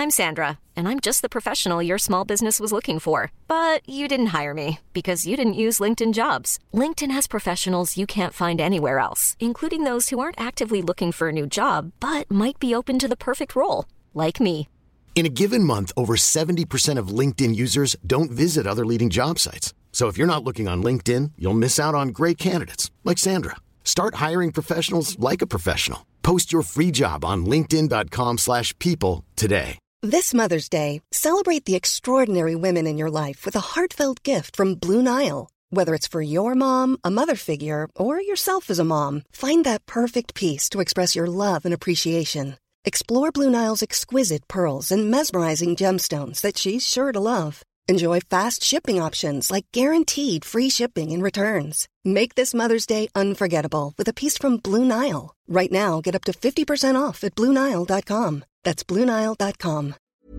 I'm Sandra, and I'm just the professional your small business was looking for. But you didn't hire me because you didn't use LinkedIn Jobs. LinkedIn has professionals you can't find anywhere else, including those who aren't actively looking for a new job, but might be open to the perfect role, like me. In a given month, over 70% of LinkedIn users don't visit other leading job sites. So if you're not looking on LinkedIn, you'll miss out on great candidates like Sandra. Start hiring professionals like a professional. Post your free job on linkedin.com/people today. This Mother's Day, celebrate the extraordinary women in your life with a heartfelt gift from Blue Nile. Whether it's for your mom, a mother figure, or yourself as a mom, find that perfect piece to express your love and appreciation. Explore Blue Nile's exquisite pearls and mesmerizing gemstones that she's sure to love. Enjoy fast shipping options like guaranteed free shipping and returns. Make this Mother's Day unforgettable with a piece from Blue Nile. Right now, get up to 50% off at BlueNile.com. That's BlueNile.com.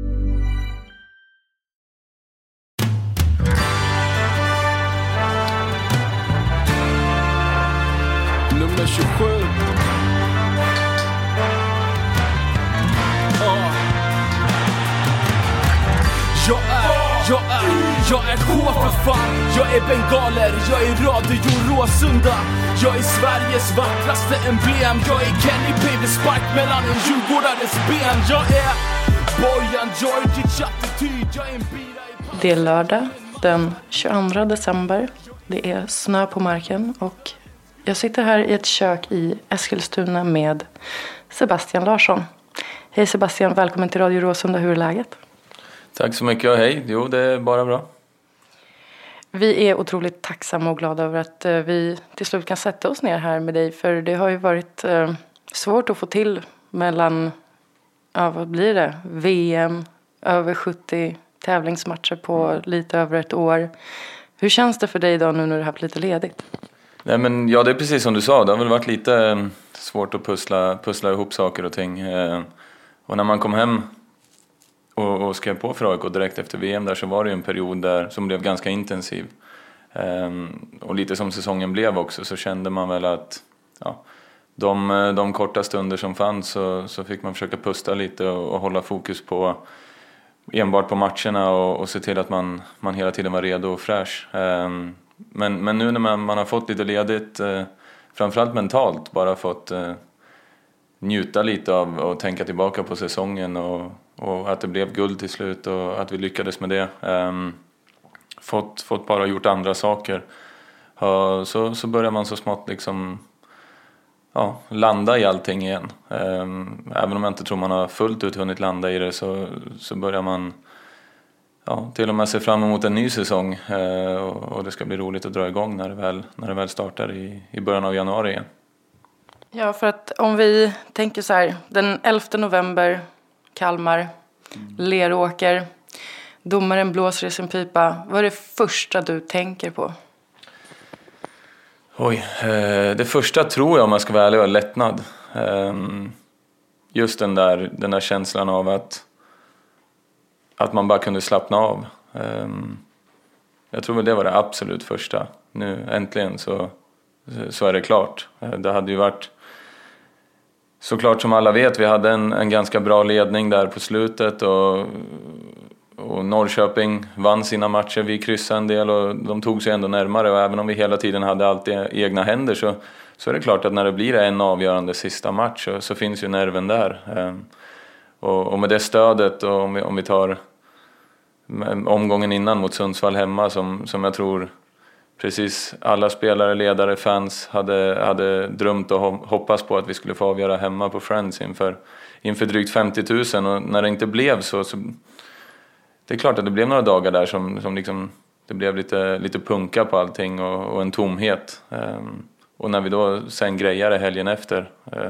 Nummer 27. Jag är H för fan. Jag är bengaler, jag är Radio Råsunda. Jag är Sveriges vackraste emblem. Jag är Kenny Baby Spark mellan en djurgårdares ben. Jag är Bojan Djordjic attityd. Jag är en bira i... Det är lördag den 22 december. Det är snö på marken och jag sitter här i ett kök i Eskilstuna med Sebastian Larsson. Hej Sebastian, välkommen till Radio Råsunda. Hur är läget? Tack så mycket och hej. Jo, det är bara bra. Vi är otroligt tacksamma och glada över att vi till slut kan sätta oss ner här med dig. För det har ju varit svårt att få till mellan, vad blir det? VM, över 70 tävlingsmatcher på lite över ett år. Hur känns det för dig idag nu när du har haft lite ledigt? Nej, men ja, det är precis som du sa. Det har väl varit lite svårt att pussla ihop saker och ting. Och när man kom hem och skrev på för AIK direkt efter VM där, så var det ju en period där som blev ganska intensiv. Och lite som säsongen blev också, så kände man väl att de korta stunder som fanns så fick man försöka pusta lite och hålla fokus på enbart på matcherna och se till att man hela tiden var redo och fräsch. Men nu när man har fått lite ledigt, framförallt mentalt, bara fått njuta lite av och tänka tillbaka på säsongen och att det blev guld till slut och att vi lyckades med det. Fått bara gjort andra saker. Så börjar man så smått liksom landa i allting igen. Även om jag inte tror man har fullt ut hunnit landa i det, så börjar man till och med se fram emot en ny säsong. Och det ska bli roligt att dra igång när det väl startar i början av januari igen. Ja, för att om vi tänker så här, den 11 november, Kalmar, Leråker, domaren blåser i sin pipa. Vad är det första du tänker på? Det första tror jag, om man ska vara ärlig, är lättnad. Just den där känslan av att man bara kunde slappna av. Jag tror väl det var det absolut första. Nu äntligen så är det klart. Det hade ju varit såklart, som alla vet, vi hade en ganska bra ledning där på slutet och Norrköping vann sina matcher. Vi kryssade en del och de tog sig ändå närmare, och även om vi hela tiden hade allt i egna händer så är det klart att när det blir en avgörande sista match så finns ju nerven där. Och med det stödet, och om vi tar omgången innan mot Sundsvall hemma, som jag tror precis alla spelare, ledare, fans hade drömt och hoppats på att vi skulle få avgöra hemma på Friends inför drygt 50 000, och när det inte blev så det är klart att det blev några dagar där som liksom, det blev lite punka på allting och en tomhet. Och när vi då sen grejade helgen efter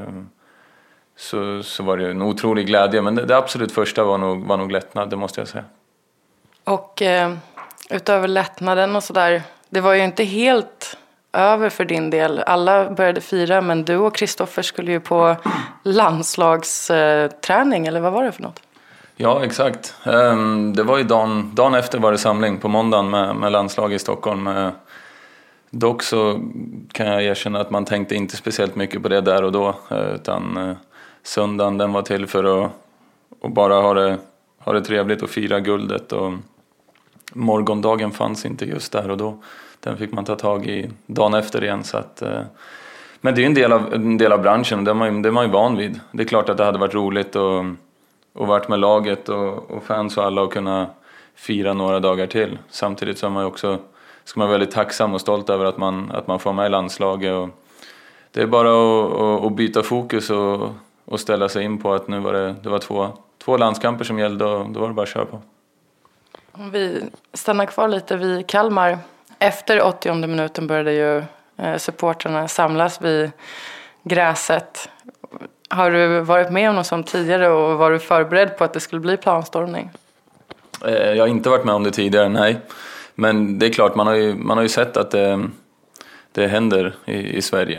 så var det en otrolig glädje, men det absolut första var nog lättnad, det måste jag säga. Och utöver lättnaden och sådär, det var ju inte helt över för din del. Alla började fira, men du och Kristoffer skulle ju på landslagsträning, eller vad var det för något? Ja, exakt. Det var ju dagen efter var det samling på måndagen med landslag i Stockholm. Dock så kan jag erkänna att man tänkte inte speciellt mycket på det där och då. Utan söndagen, den var till för att bara ha det ha det trevligt och fira guldet. Och morgondagen fanns inte just där och då. Den fick man ta tag i dagen efter igen. Så att, men det är en del av branschen, det är man ju van vid. Det är klart att det hade varit roligt och varit med laget och fans och alla och kunna fira några dagar till. Samtidigt så är man ju också, ska man vara väldigt tacksam och stolt över att man får med i landslaget. Och det är bara att byta fokus och ställa sig in på att nu det var två landskamper som gällde och då var det bara att köra på. Om vi stannar kvar lite vid Kalmar. Efter 80:e minuten började ju supporterna samlas vid gräset. Har du varit med om något sånt tidigare och var du förberedd på att det skulle bli planstormning? Jag har inte varit med om det tidigare, nej. Men det är klart, man har ju sett att det händer i Sverige.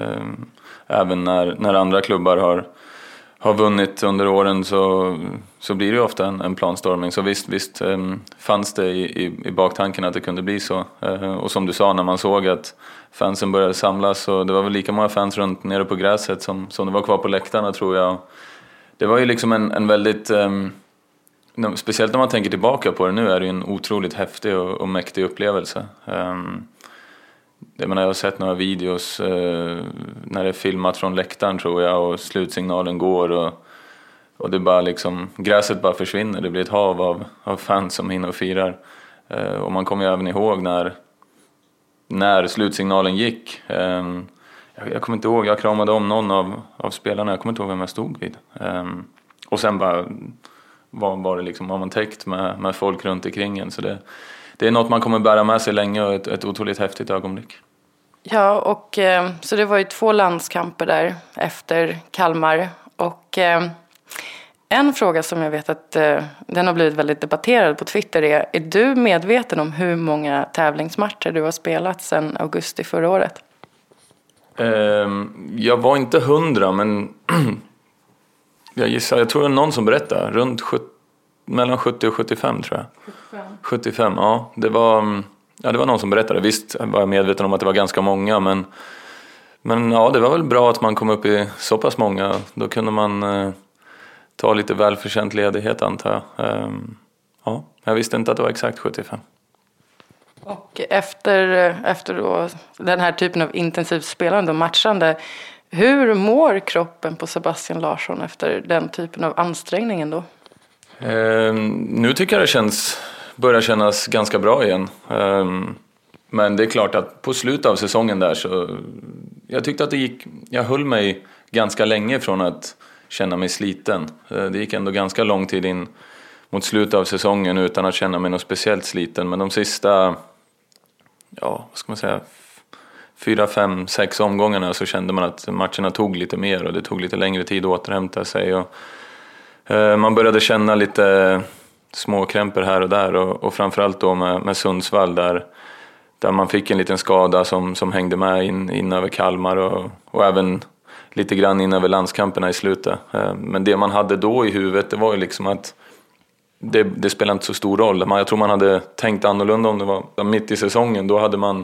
Även när andra klubbar har vunnit under åren så blir det ju ofta en planstormning. Så visst fanns det i baktanken att det kunde bli så. Och som du sa, när man såg att fansen började samlas, och det var väl lika många fans runt nere på gräset som det var kvar på läktarna, tror jag. Det var ju liksom en väldigt, speciellt när man tänker tillbaka på det nu, är det ju en otroligt häftig och mäktig upplevelse. Jag har sett några videos när det är filmat från läktaren, tror jag, och slutsignalen går och det bara liksom, gräset bara försvinner. Det blir ett hav av fans som hinner och firar. Och man kommer ju även ihåg när slutsignalen gick. Jag kommer inte ihåg, jag kramade om någon av spelarna, jag kommer inte ihåg vem jag stod vid. Och sen bara var det liksom, var man täckt med folk runt omkring en. Så det är något man kommer bära med sig länge och ett otroligt häftigt ögonblick. Ja, och så det var ju 2 landskamper där efter Kalmar. Och en fråga som jag vet att den har blivit väldigt debatterad på Twitter är du medveten om hur många tävlingsmatcher du har spelat sedan augusti förra året? Jag var inte 100, men jag tror det är någon som berättade, mellan 70 och 75 tror jag. 75, ja. Det var någon som berättade. Visst var jag medveten om att det var ganska många, men ja, det var väl bra att man kom upp i så pass många. Då kunde man ta lite välförtjänt ledighet, antar jag. Ja, jag visste inte att det var exakt 75. Och efter då, den här typen av intensivt spelande och matchande, hur mår kroppen på Sebastian Larsson efter den typen av ansträngning då? Nu tycker jag det börjar kännas ganska bra igen. Men det är klart att på slutet av säsongen där så jag tyckte att jag höll mig ganska länge från att känna mig sliten. Det gick ändå ganska lång tid in mot slutet av säsongen utan att känna mig något speciellt sliten. Men de sista, vad ska man säga, 4, 5, 6 omgångarna så kände man att matcherna tog lite mer och det tog lite längre tid att återhämta sig. Och man började känna lite småkrämpor här och där och framförallt då med Sundsvall där man fick en liten skada som hängde med in över Kalmar och även lite grann in över landskamperna i slutet. Men det man hade då i huvudet, det var ju liksom att det spelade inte så stor roll. Jag tror man hade tänkt annorlunda om det var mitt i säsongen. Då hade man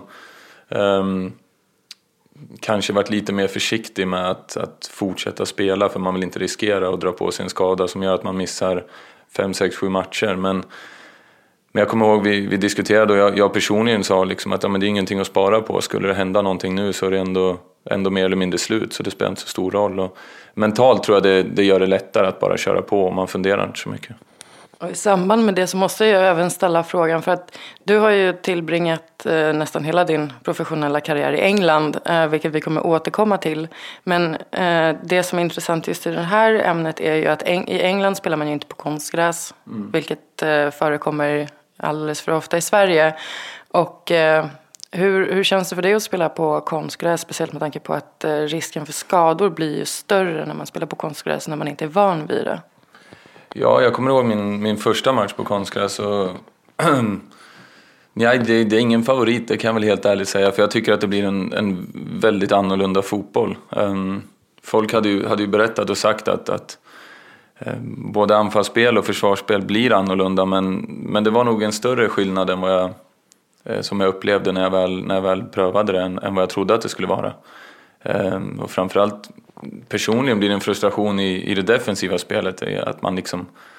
kanske varit lite mer försiktig med att fortsätta spela, för man vill inte riskera att dra på sig en skada som gör att man missar 5, 6, 7 matcher. Men jag kommer ihåg vi diskuterade och jag personligen sa liksom att det är ingenting att spara på. Skulle det hända någonting nu så är det ändå mer eller mindre slut, så det spelar inte så stor roll. Och mentalt tror jag det gör det lättare att bara köra på och man funderar inte så mycket. Och i samband med det så måste jag även ställa frågan, för att du har ju tillbringat nästan hela din professionella karriär i England, vilket vi kommer återkomma till. Men det som är intressant just i det här ämnet är ju att i England spelar man ju inte på konstgräs, vilket förekommer alldeles för ofta i Sverige. Och hur känns det för dig att spela på konstgräs, speciellt med tanke på att risken för skador blir ju större när man spelar på konstgräs när man inte är van vid det? Ja, jag kommer ihåg min första match på konstgräs och nej, det är ingen favorit, det kan jag väl helt ärligt säga, för jag tycker att det blir en väldigt annorlunda fotboll. Folk hade ju berättat och sagt att både anfallsspel och försvarsspel blir annorlunda, men det var nog en större skillnad än som jag upplevde när jag väl prövade det än vad jag trodde att det skulle vara. Och framförallt personligen blir det en frustration i det defensiva spelet, att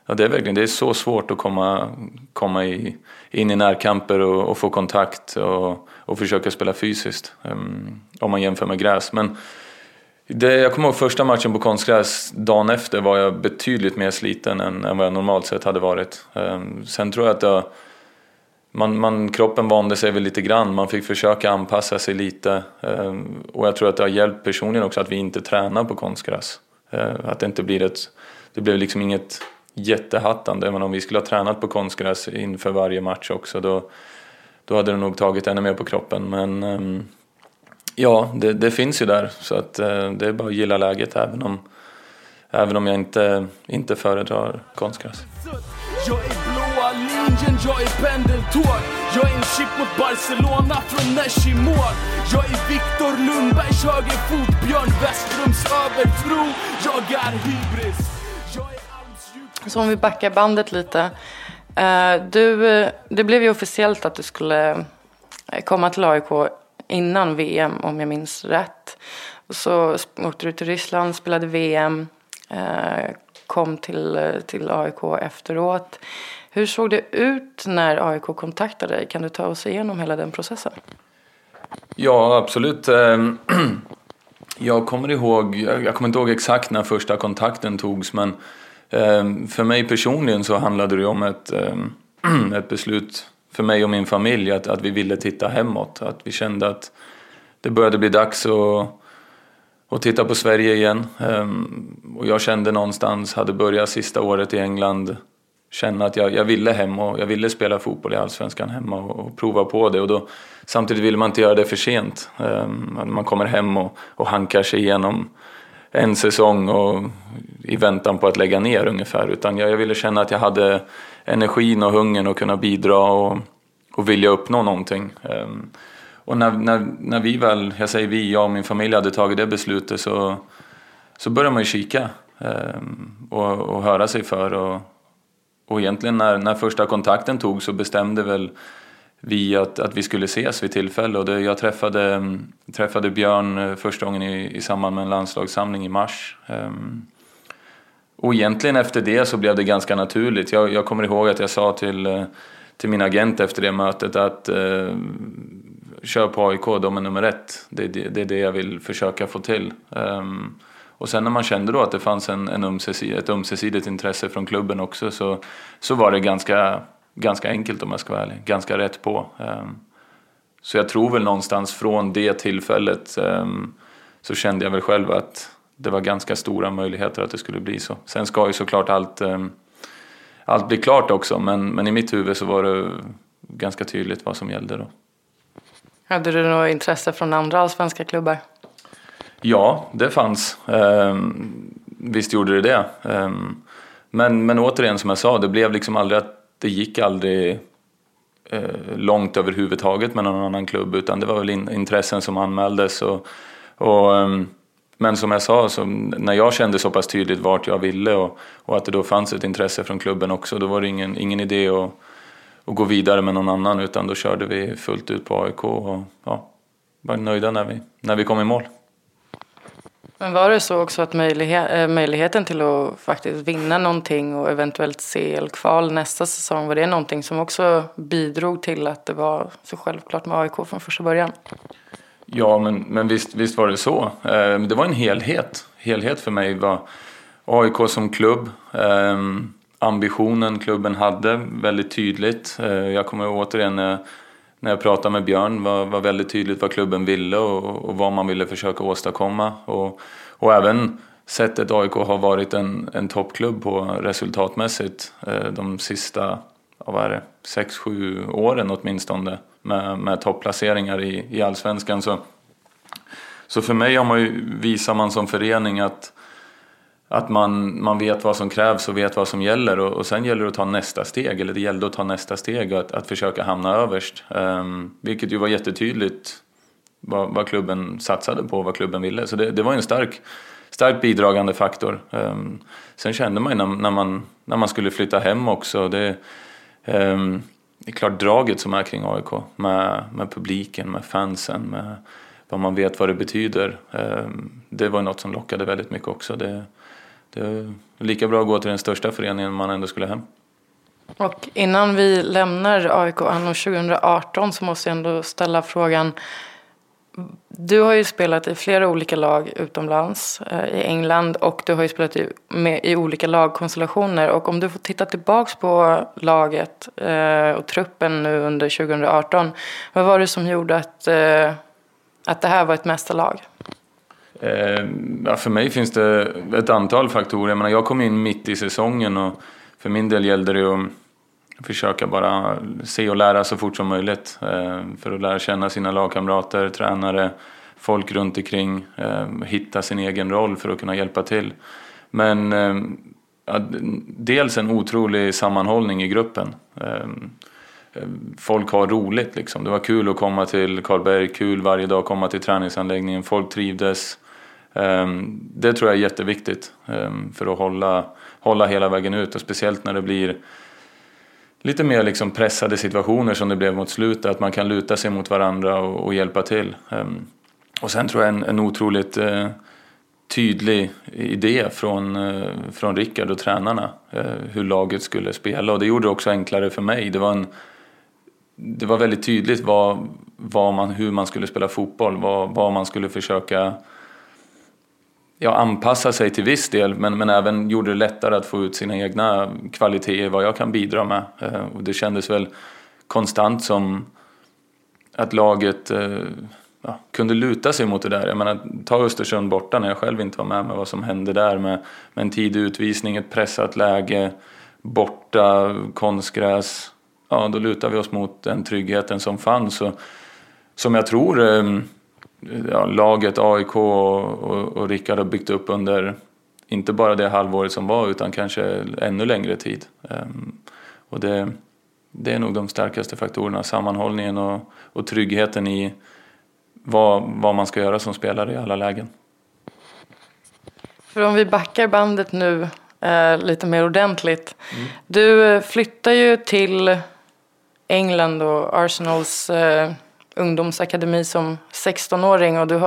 Ja, det är verkligen, det är så svårt att komma in i närkamper och få kontakt och försöka spela fysiskt om man jämför med gräs. Men jag kommer ihåg första matchen på konstgräs, dagen efter var jag betydligt mer sliten än vad jag normalt sett hade varit. Sen tror jag att kroppen vande sig väl lite grann, man fick försöka anpassa sig lite, och jag tror att det har hjälpt personligen också att vi inte tränar på konstgräs. Att det inte blir det blev liksom inget jättehattande, men om vi skulle ha tränat på konstgräs inför varje match också, då hade det nog tagit ännu mer på kroppen. Men ja, det finns ju där, så att det är bara att gilla läget även om jag inte föredrar konstgräs. Jag är blåa linjen, jag är pendeltåg. Jag är en chip mot Barcelona från Nesh i mål. Jag är Viktor Lundbergs högerfot, Björn Westrums övertro. Jag är hybris. Så om vi backar bandet lite. Det blev ju officiellt att du skulle komma till AIK innan VM, om jag minns rätt. Och så åkte du till Ryssland, spelade VM, kom till AIK efteråt. Hur såg det ut när AIK kontaktade dig? Kan du ta oss igenom hela den processen? Ja, absolut. Jag kommer inte ihåg exakt när första kontakten togs, men för mig personligen så handlade det om ett beslut för mig och min familj att vi ville titta hemåt. Att vi kände att det började bli dags att titta på Sverige igen. Och jag kände någonstans, hade börjat sista året i England, känna att jag ville hem och jag ville spela fotboll i Allsvenskan hemma och prova på det. Och då, samtidigt ville man inte göra det för sent. Man kommer hem och hankar sig igenom en säsong och i väntan på att lägga ner ungefär. Utan jag ville känna att jag hade energin och hungern att kunna bidra och vilja uppnå någonting. Och när vi väl, jag och min familj hade tagit det beslutet, så började man ju kika och höra sig för. Och egentligen när första kontakten tog så bestämde väl vi att vi skulle ses vid tillfälle. Och jag träffade Björn första gången i samband med en landslagssamling i mars. Och egentligen efter det så blev det ganska naturligt. Jag kommer ihåg att jag sa till min agent efter det mötet att kör på AIK, de är nummer 1. Det är det jag vill försöka få till. Och sen när man kände då att det fanns ett ömsesidigt intresse från klubben också, så var det ganska enkelt, om jag ska vara ärlig. Ganska rätt på. Så jag tror väl någonstans från det tillfället så kände jag väl själv att det var ganska stora möjligheter att det skulle bli så. Sen ska ju såklart allt bli klart också, men i mitt huvud så var det ganska tydligt vad som gällde då. Hade du något intresse från andra allsvenska klubbar? Ja, det fanns. Visst gjorde det. Men återigen, som jag sa, det blev liksom aldrig det gick aldrig långt överhuvudtaget med någon annan klubb, utan det var väl intressen som anmäldes men som jag sa, så när jag kände så pass tydligt vart jag ville och att det då fanns ett intresse från klubben också, då var det ingen idé att gå vidare med någon annan, utan då körde vi fullt ut på AIK och var nöjda när vi kom i mål. Men var det så också att möjligheten till att faktiskt vinna någonting och eventuellt CL-kval nästa säsong, var det någonting som också bidrog till att det var så självklart med AIK från första början? Ja, men visst var det så. Det var en helhet för mig. Var AIK som klubb, ambitionen klubben hade väldigt tydligt. Jag kommer återigen när jag pratade med Björn var väldigt tydligt vad klubben ville och vad man ville försöka åstadkomma. Och även sättet AIK har varit en toppklubb på resultatmässigt de sista 6-7 åren åtminstone med topplaceringar i Allsvenskan. Så för mig visar man som förening att man vet vad som krävs och vet vad som gäller, och sen gäller det att ta nästa steg, eller det gällde att ta nästa steg och att försöka hamna överst, vilket ju var jättetydligt vad klubben satsade på, vad klubben ville, så det var en stark bidragande faktor. Sen kände man när man skulle flytta hem också, det är klart draget som är kring AIK med publiken, med fansen, med vad man vet vad det betyder, det var något som lockade väldigt mycket också. lika bra att gå till den största föreningen man ändå skulle hem. Och innan vi lämnar AIK anno 2018 så måste jag ändå ställa frågan. Du har ju spelat i flera olika lag utomlands i England och du har ju spelat i olika lagkonstellationer. Och om du får titta tillbaks på laget och truppen nu under 2018, vad var det som gjorde att det här var ett mästarlag? För mig finns det ett antal faktorer. Jag kom in mitt i säsongen och för min del gällde det att försöka bara se och lära så fort som möjligt för att lära känna sina lagkamrater, tränare, folk runt omkring, hitta sin egen roll för att kunna hjälpa till. Men dels en otrolig sammanhållning i gruppen. Folk har roligt liksom. Det var kul att komma till Karlberg, kul varje dag att komma till träningsanläggningen, folk trivdes. Det tror jag är jätteviktigt för att hålla hela vägen ut, och speciellt när det blir lite mer liksom pressade situationer som det blev mot slutet, att man kan luta sig mot varandra och hjälpa till. Och sen tror jag en otroligt tydlig idé från Rickard och tränarna hur laget skulle spela, och det gjorde det också enklare för mig. Det var väldigt tydligt hur man skulle spela fotboll, vad man skulle försöka anpassa sig till viss del, men även gjorde det lättare att få ut sina egna kvaliteter, vad jag kan bidra med. Och det kändes väl konstant som att laget kunde luta sig mot det där. Jag menar, ta Östersund borta när jag själv inte var med vad som hände där med en tidig utvisning, ett pressat läge, borta, konstgräs. Ja, då lutar vi oss mot den tryggheten som fanns, och som jag tror laget AIK och Rickard har byggt upp under inte bara det halvåret som var, utan kanske ännu längre tid. Och det är nog de starkaste faktorerna, sammanhållningen och tryggheten i vad man ska göra som spelare i alla lägen. För om vi backar bandet nu lite mer ordentligt. Du flyttar ju till England och Arsenals ungdomsakademi som 16-åring, och du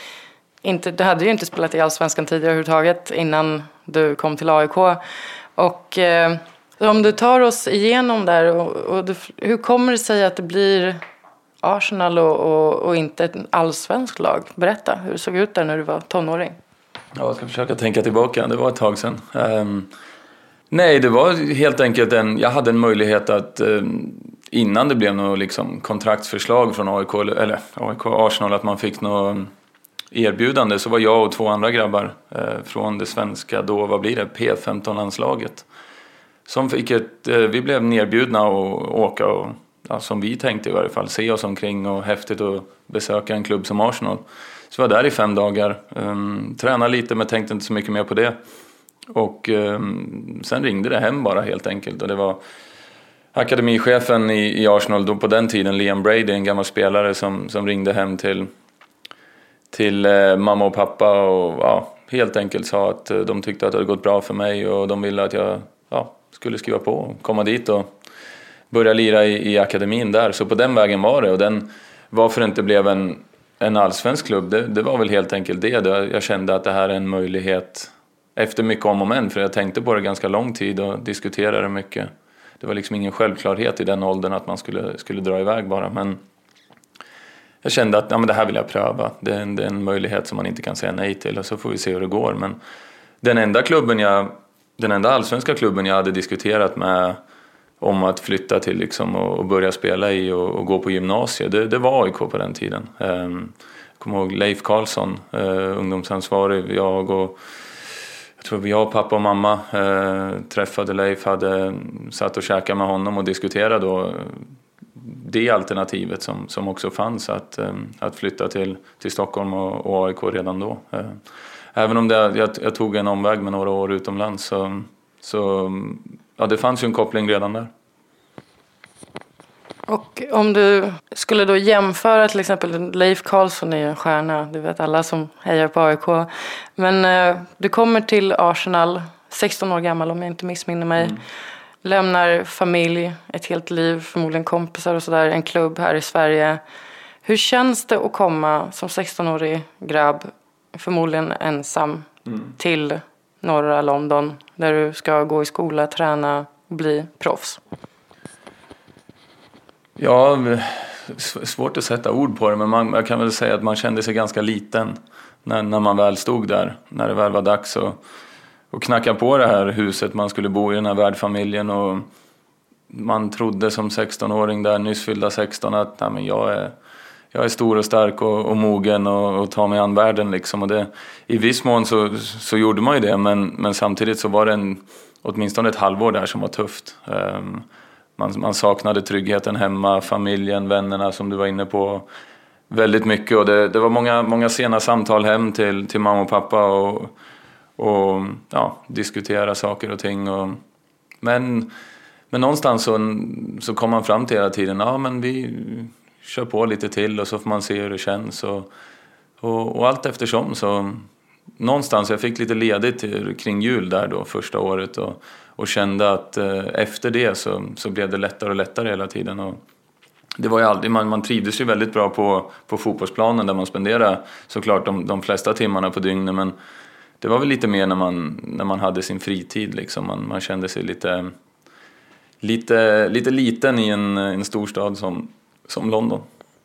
hade ju inte spelat i Allsvenskan tidigare överhuvudtaget innan du kom till AIK. Och om du tar oss igenom där, hur kommer det sig att det blir Arsenal och inte ett allsvensk lag? Berätta hur det såg ut där när du var tonåring. Ja, jag ska försöka tänka tillbaka, det var ett tag sedan. Nej, det var helt enkelt jag hade en möjlighet att innan det blev något liksom kontraktsförslag från AIK Arsenal, att man fick något erbjudande, så var jag och 2 andra grabbar från det svenska, då vad blir det, P15-landslaget, som vi blev nerbjudna att åka och som vi tänkte i varje fall, se oss omkring, och häftigt att besöka en klubb som Arsenal. Så jag var där i 5 dagar, tränade lite men tänkte inte så mycket mer på det. Och sen ringde det hem bara helt enkelt, och det var akademichefen i Arsenal då på den tiden, Liam Brady, en gammal spelare som ringde hem till mamma och pappa och helt enkelt sa att de tyckte att det hade gått bra för mig, och de ville att jag skulle skriva på och komma dit och börja lira i akademin där. Så på den vägen var det, och varför det inte blev en allsvensk klubb, det var väl helt enkelt det. Jag kände att det här är en möjlighet efter mycket om och men, för jag tänkte på det ganska lång tid och diskuterade det mycket. Det var liksom ingen självklarhet i den åldern att man skulle dra iväg bara, men jag kände att det här vill jag pröva. Det är en möjlighet som man inte kan säga nej till, och så får vi se hur det går. Men den enda allsvenska klubben jag hade diskuterat med om att flytta till liksom och börja spela i och gå på gymnasiet, det var AIK på den tiden. Jag kommer ihåg Leif Karlsson, ungdomsansvarig, jag tror jag, pappa och mamma träffade Leif, hade satt och käkat med honom och diskuterade då det alternativet som också fanns, att flytta till Stockholm och AIK redan då. Även om jag tog en omväg med några år utomlands, så det fanns ju en koppling redan där. Och om du skulle då jämföra, till exempel Leif Karlsson är ju en stjärna, du vet alla som hejar på AIK. Men du kommer till Arsenal, 16 år gammal om jag inte missminner mig. Lämnar familj, ett helt liv, förmodligen kompisar och sådär, en klubb här i Sverige. Hur känns det att komma som 16-årig grabb, förmodligen ensam, till norra London där du ska gå i skola, träna och bli proffs? Ja, svårt att sätta ord på det, men man kan väl säga att man kände sig ganska liten när man väl stod där, när det väl var dags att knacka på det här huset man skulle bo i, den här värdfamiljen, och man trodde som 16-åring där, nyss fyllda 16, att nej, men jag är stor och stark och mogen och tar mig an världen liksom. Och det, i viss mån så gjorde man ju det, men samtidigt så var det åtminstone ett halvår där som var tufft. Man saknade tryggheten hemma, familjen, vännerna som du var inne på väldigt mycket. Och det var många sena samtal hem till mamma och pappa och ja, diskutera saker och ting. Men någonstans så kom man fram till hela tiden, ja men vi kör på lite till och så får man se hur det känns. Och allt eftersom så någonstans, jag fick lite ledigt kring jul där då första året och kände att efter det så blev det lättare och lättare hela tiden. Och det var ju aldrig, man trivdes ju väldigt bra på fotbollsplanen där man spenderade såklart de flesta timmarna på dygnet, men det var väl lite mer när man hade sin fritid liksom. Man kände sig lite liten i en storstad som London.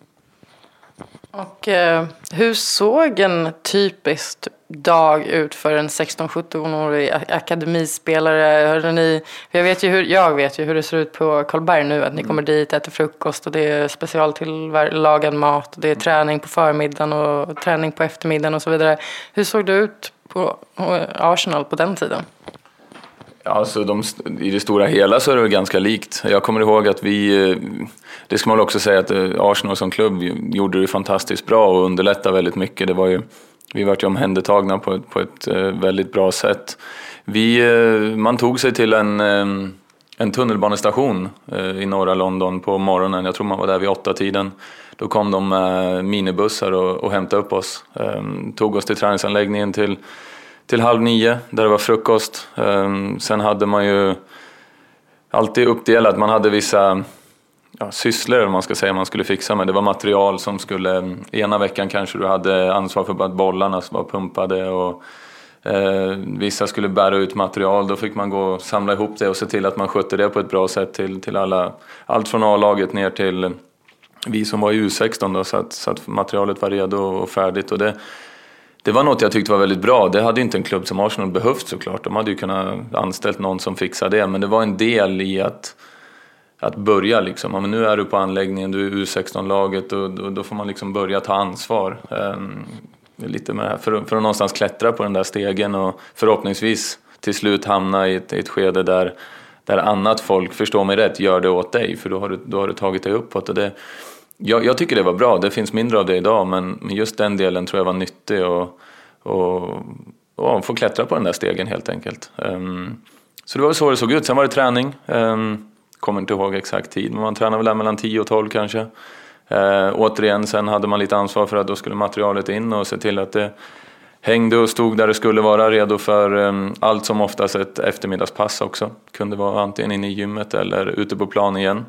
Och hur såg en typisk dag ut för en 16-17-årig akademispelare? Jag vet ju hur det ser ut på Karlberg nu, att ni kommer dit, äter frukost och det är specialtillagad mat, det är träning på förmiddagen och träning på eftermiddagen och så vidare. Hur såg det ut på Arsenal på den tiden? Ja, alltså i det stora hela så är det ganska likt. Jag kommer ihåg att det ska man också säga att Arsenal som klubb gjorde det fantastiskt bra och underlättade väldigt mycket. Vi var ju omhändertagna på ett väldigt bra sätt. Man tog sig till en tunnelbanestation i norra London på morgonen. Jag tror man var där vid 8-tiden. Då kom de minibussar och hämtade upp oss. Tog oss till träningsanläggningen till 8:30 där det var frukost. Sen hade man ju alltid uppdelat. Man hade vissa sysslor man ska säga man skulle fixa med. Det var material som skulle, ena veckan kanske du hade ansvar för att bollarna var pumpade och vissa skulle bära ut material. Då fick man gå och samla ihop det och se till att man skötte det på ett bra sätt till alla. Allt från A-laget ner till vi som var i U16 då, så att materialet var redo och färdigt. Och det var något jag tyckte var väldigt bra. Det hade inte en klubb som Arsenal behövt såklart. De hade ju kunnat anställt någon som fixade det. Men det var en del i att börja liksom. Men nu är du på anläggningen, du är U16-laget och då får man liksom börja ta ansvar. Lite med för att någonstans klättra på den där stegen och förhoppningsvis till slut hamna i ett skede där annat folk, förstår mig rätt, gör det åt dig. För då har du tagit dig uppåt. Och jag tycker det var bra. Det finns mindre av det idag, men just den delen tror jag var nyttig och få klättra på den där stegen helt enkelt. Så det var så det såg ut. Sen var det träning. Kommer inte ihåg exakt tid, men man tränade väl där mellan 10 och 12 kanske. Återigen, sen hade man lite ansvar för att då skulle materialet in och se till att det hängde och stod där det skulle vara, redo för allt som oftast ett eftermiddagspass också. Kunde vara antingen inne i gymmet eller ute på plan igen.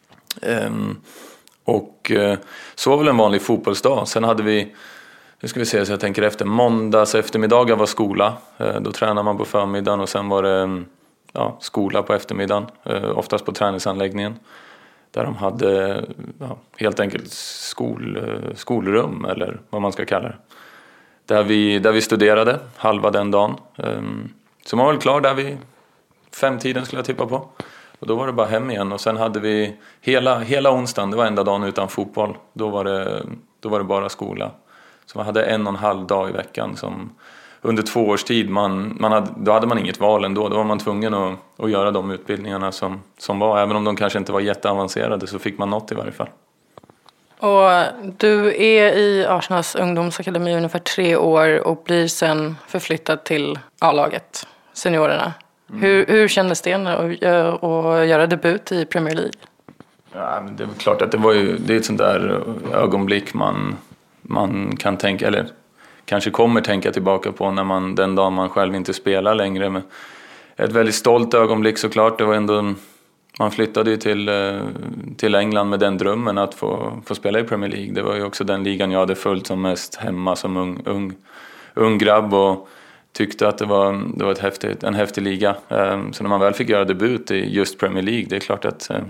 Och så var väl en vanlig fotbollsdag. Sen hade vi, nu ska vi se så jag tänker efter, måndags eftermiddagar var skola. Då tränade man på förmiddagen och sen var det skola på eftermiddagen. Oftast på träningsanläggningen. Där de hade helt enkelt skolrum eller vad man ska kalla det. Där vi studerade halva den dagen. Så man var väl klar där vid 5-tiden skulle jag tippa på. Och då var det bara hem igen och sen hade vi hela onsdagen, det var enda dagen utan fotboll. Då var det bara skola. Så man hade 1,5 dag i veckan som under 2 års tid, då hade man inget val ändå. Då var man tvungen att göra de utbildningarna som var. Även om de kanske inte var jätteavancerade så fick man något i varje fall. Och du är i Arsenals ungdomsakademi ungefär 3 år och blir sen förflyttad till A-laget, seniorerna. Hur kändes det att göra debut i Premier League? Ja, men det är klart att det är ett sånt där ögonblick man kan tänka, eller kanske kommer tänka tillbaka på den dag man själv inte spelar längre. Men ett väldigt stolt ögonblick såklart. Det var ändå, man flyttade ju till England med den drömmen att få spela i Premier League. Det var ju också den ligan jag hade följt som mest hemma som ung grabb och tyckte att det var en häftig liga. Så när man väl fick göra debut i just Premier League, det är klart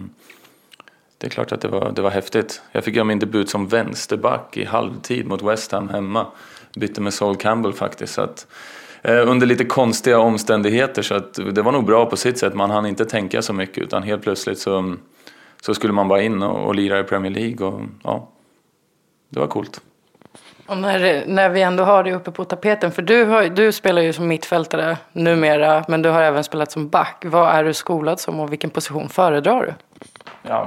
att det var häftigt. Jag fick göra min debut som vänsterback i halvtid mot West Ham hemma. Bytte med Sol Campbell faktiskt. Så att, under lite konstiga omständigheter, så att det var nog bra på sitt sätt. Man hann inte tänka så mycket, utan helt plötsligt så skulle man bara in och lira i Premier League. Och, ja, det var coolt. Och när vi ändå har det uppe på tapeten, för du spelar ju som mittfältare numera, men du har även spelat som back. Vad är du skolad som och vilken position föredrar du? Ja,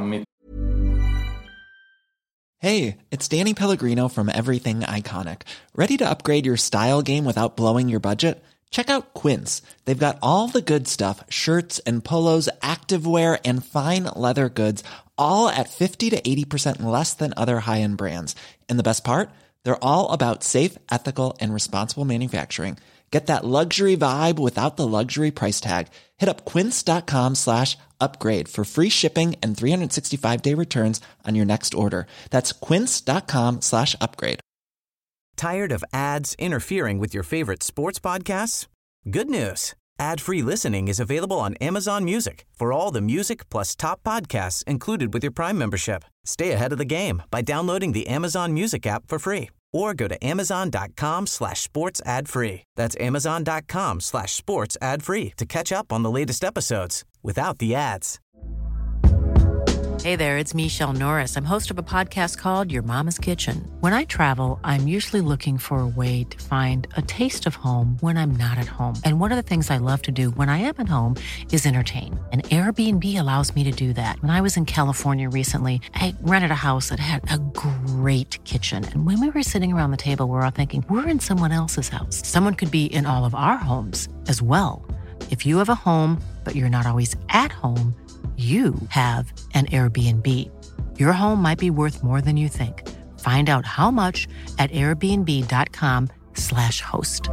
Hey, it's Danny Pellegrino from Everything Iconic. Ready to upgrade your style game without blowing your budget? Check out Quince. They've got all the good stuff, shirts and polos, activewear, and fine leather goods, all at 50 to 80% less than other high-end brands. And the best part? They're all about safe, ethical, and responsible manufacturing. Get that luxury vibe without the luxury price tag. Hit up quince.com/upgrade for free shipping and 365-day returns on your next order. That's quince.com/upgrade. Tired of ads interfering with your favorite sports podcasts? Good news. Ad-free listening is available on Amazon Music for all the music plus top podcasts included with your Prime membership. Stay ahead of the game by downloading the Amazon Music app for free or go to amazon.com/sports ad free. That's amazon.com/sports ad free to catch up on the latest episodes without the ads. Hey there, it's Michelle Norris. I'm host of a podcast called Your Mama's Kitchen. When I travel, I'm usually looking for a way to find a taste of home when I'm not at home. And one of the things I love to do when I am at home is entertain. And Airbnb allows me to do that. When I was in California recently, I rented a house that had a great kitchen. And when we were sitting around the table, we were all thinking, we're in someone else's house. Someone could be in all of our homes as well. If you have a home, but you're not always at home, you have an Airbnb. Your home might be worth more than you think. Find out how much at airbnb.com/host.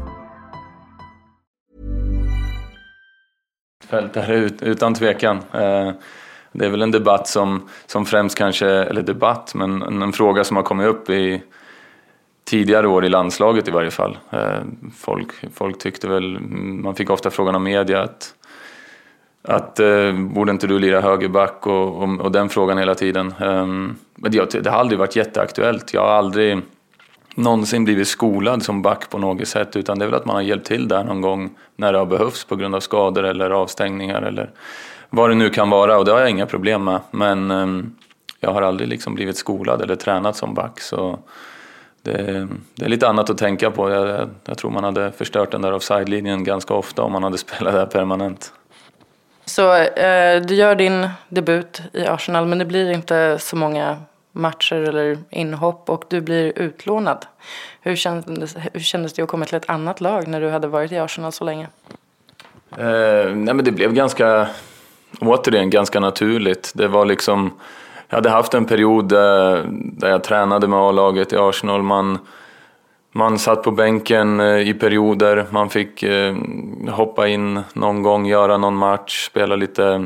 Fältare utan tvekan. Det är väl en debatt som främst kanske, eller debatt, men en fråga som har kommit upp i tidigare år i landslaget i varje fall. Folk tyckte väl, man fick ofta frågan av media att borde inte du lira högerback och den frågan hela tiden. Men det har aldrig varit jätteaktuellt. Jag har aldrig någonsin blivit skolad som back på något sätt, utan det är väl att man har hjälpt till där någon gång när det har behövts på grund av skador eller avstängningar eller vad det nu kan vara, och det har jag inga problem med. Men jag har aldrig liksom blivit skolad eller tränat som back, så det är lite annat att tänka på. Jag tror man hade förstört den där offside-linjen ganska ofta om man hade spelat där permanent. Så du gör din debut i Arsenal, men det blir inte så många matcher eller inhopp och du blir utlånad. Hur kändes det att komma till ett annat lag när du hade varit i Arsenal så länge? Nej, men det blev ganska naturligt. Det var liksom, jag hade haft en period där jag tränade med A-laget i Arsenal. Man satt på bänken i perioder, man fick hoppa in någon gång, göra någon match, spela lite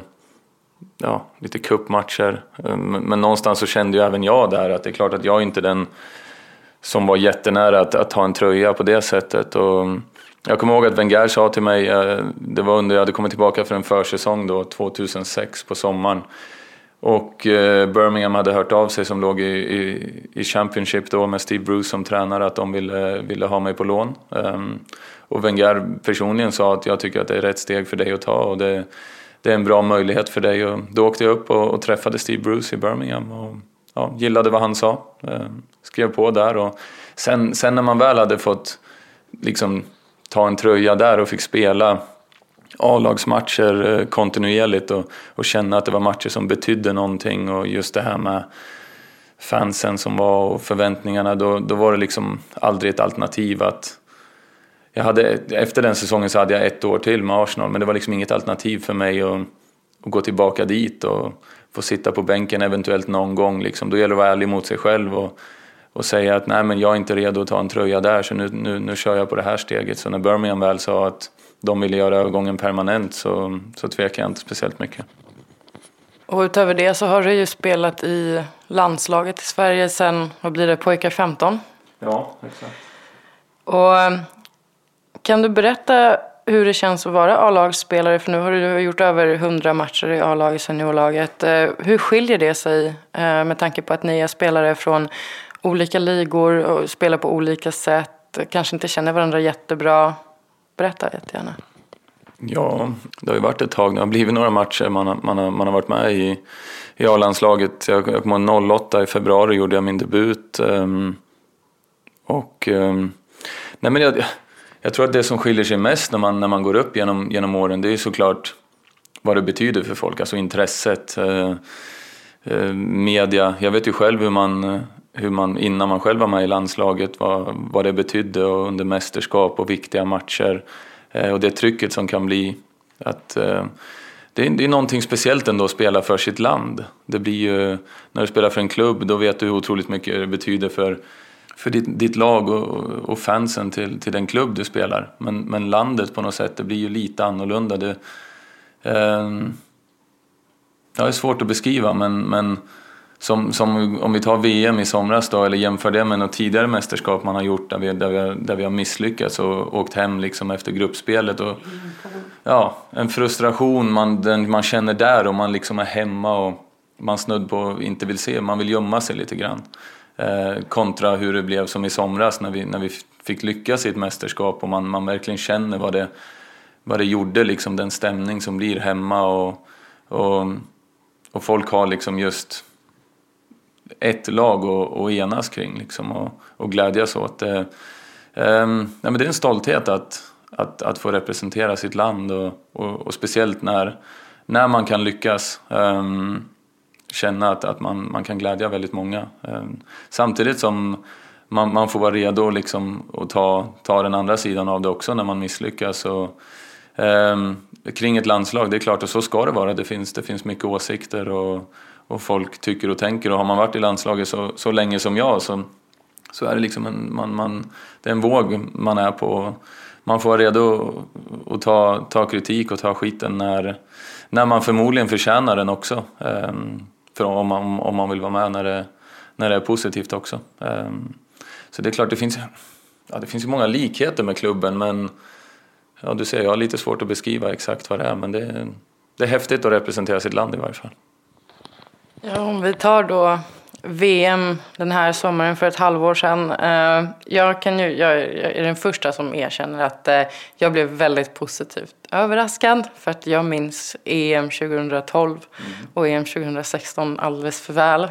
cupmatcher. Men någonstans så kände ju även jag där att det är klart att jag är inte den som var jättenära att ha en tröja på det sättet. Och jag kommer ihåg att Wenger sa till mig, det var under jag hade kommit tillbaka för en försäsong då, 2006 på sommaren. Och Birmingham hade hört av sig, som låg i Championship då med Steve Bruce som tränare, att de ville ha mig på lån. Och Wenger personligen sa att jag tycker att det är rätt steg för dig att ta och det är en bra möjlighet för dig. Och då åkte jag upp och träffade Steve Bruce i Birmingham och gillade vad han sa. Skrev på där, och sen när man väl hade fått liksom ta en tröja där och fick spela A-lagsmatcher kontinuerligt och känna att det var matcher som betydde någonting, och just det här med fansen som var och förväntningarna, då var det liksom aldrig ett alternativ att efter den säsongen så hade jag 1 år till med Arsenal, men det var liksom inget alternativ för mig att gå tillbaka dit och få sitta på bänken eventuellt någon gång liksom. Då gäller det att vara ärlig mot sig själv och säga att nej, men jag är inte redo att ta en tröja där, så nu kör jag på det här steget. Så när Birmingham väl sa att de ville göra övergången permanent så tvekar jag inte speciellt mycket. Och utöver det så har du ju spelat i landslaget i Sverige sen, vad blir det, pojkar 15? Ja, exakt. Och Kan du berätta hur det känns att vara A-lagsspelare? För nu har du gjort över 100 matcher i A-laget, seniorlaget. Hur skiljer det sig med tanke på att ni är spelare från olika ligor och spelar på olika sätt? Kanske inte känner varandra jättebra. Berätta jättegärna. Ja, det har ju varit ett tag. Det har blivit några matcher man har varit med i A-landslaget. Jag kom 08 i februari gjorde jag min debut. Nej, men jag tror att det som skiljer sig mest när man går upp genom åren, det är såklart vad det betyder för folk. Alltså intresset, media. Jag vet ju själv hur man innan man själv var med i landslaget, vad det betydde och under mästerskap och viktiga matcher. Och det trycket som kan bli att det är någonting speciellt ändå att spela för sitt land. Det blir ju, när du spelar för en klubb, då vet du hur otroligt mycket det betyder för ditt lag och fansen till den klubb du spelar. Men landet på något sätt, det blir ju lite annorlunda. Det är svårt att beskriva, men som om vi tar VM i somras då, eller jämför det med något tidigare mästerskap man har gjort där vi har misslyckats och åkt hem liksom efter gruppspelet. Och, ja, en frustration man känner där, och man liksom är hemma och man snudd på inte vill se, man vill gömma sig lite grann. Kontra hur det blev som i somras när vi fick lyckas i ett mästerskap och man verkligen känner vad det gjorde, liksom den stämning som blir hemma och folk har liksom just ett lag att enas kring liksom, och glädjas åt. Men det är en stolthet att få representera sitt land och speciellt när man kan lyckas känna att man kan glädja väldigt många. Samtidigt som man får vara redo liksom att ta den andra sidan av det också när man misslyckas. Kring ett landslag, det är klart, och så ska det vara. Det finns mycket åsikter och folk tycker och tänker, och har man varit i landslaget så länge som jag så är det liksom det är en våg man är på. Man får vara redo att ta kritik och ta skiten när man förmodligen förtjänar den också. För om man vill vara med när det är positivt också. Så det är klart, det finns ju många likheter med klubben, men ja, du ser, jag har lite svårt att beskriva exakt vad det är, men det är häftigt att representera sitt land i varje fall. Ja, om vi tar då VM den här sommaren för ett halvår sedan. Jag är den första som erkänner att jag blev väldigt positivt överraskad, för att jag minns EM 2012 och EM 2016 alldeles för väl.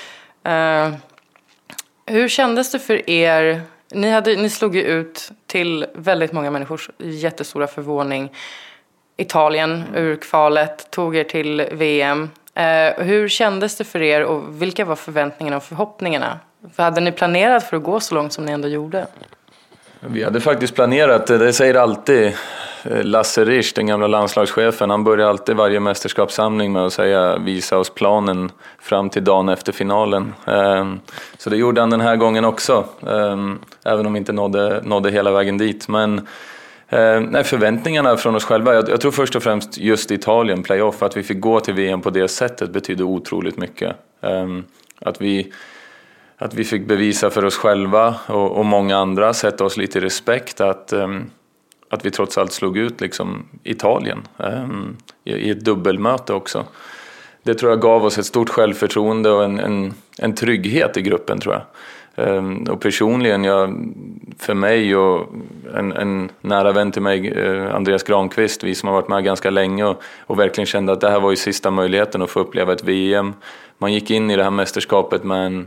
Hur kändes det för er? Ni slog ju ut till väldigt många människors jättestora förvåning. Italien ur kvalet tog er till VM. Hur kändes det för er och vilka var förväntningarna och förhoppningarna? För hade ni planerat för att gå så långt som ni ändå gjorde? Vi hade faktiskt planerat, det säger alltid Lasse Risch, den gamla landslagschefen. Han börjar alltid varje mästerskapssamling med att säga visa oss planen fram till dagen efter finalen. Så det gjorde han den här gången också, även om vi inte nådde hela vägen dit. Men förväntningarna från oss själva, jag tror först och främst just Italien, playoff, att vi fick gå till VM på det sättet betydde otroligt mycket. Att vi fick bevisa för oss själva och många andra, sätta oss lite i respekt att vi trots allt slog ut liksom Italien i ett dubbelmöte också. Det tror jag gav oss ett stort självförtroende och en trygghet i gruppen, tror jag. Och personligen, för mig och en nära vän till mig, Andreas Granqvist, vi som har varit med ganska länge och verkligen kände att det här var ju sista möjligheten att få uppleva ett VM. Man gick in i det här mästerskapet med